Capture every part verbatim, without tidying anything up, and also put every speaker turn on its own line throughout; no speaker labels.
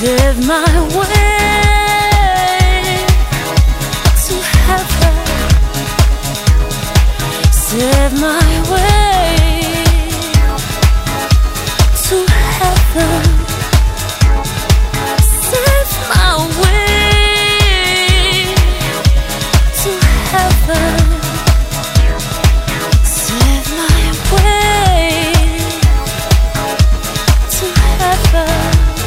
Save my way to heaven. Save my way to heaven. Save my way to heaven. Save my way to heaven.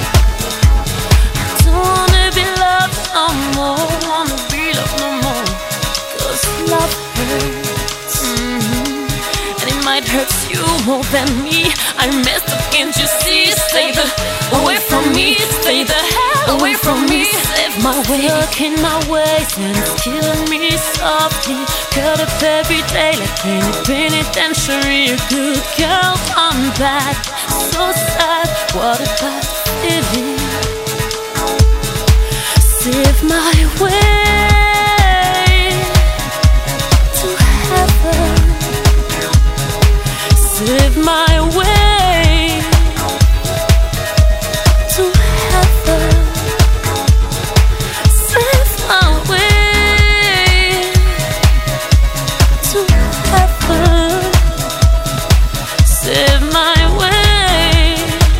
Love hurts, mm-hmm. And it might hurt you more than me. I messed up, can't you see? Stay the away from me, stay the hell away from me. Save my way, stuck in my ways, and it's killing me softly. Cut up every day like any penitentiary. A good girl gone bad, so sad. What a bad feeling. Save my way. Save my way to heaven. Save my way to heaven. Save my way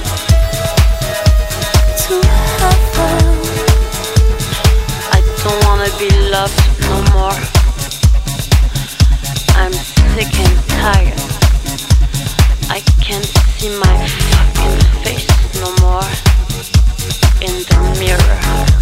to heaven. I don't wanna be loved no more. I'm sick and tired. I can't see my fucking face no more in the mirror.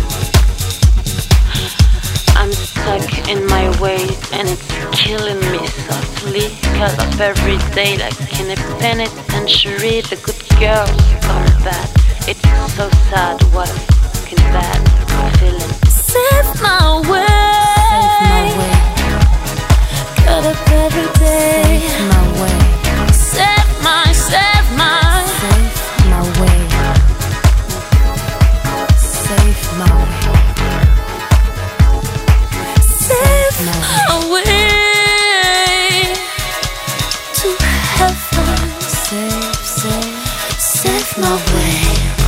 I'm stuck in my ways and it's killing me softly. Cut off every day like in a penitentiary. The good girls gone bad. It's so sad, what a fucking bad feeling. Save my way. Save my way. Cut up every day. Save my way. Save my, save my, save my way. Save my way. Save my way to heaven. Save, save, save my way.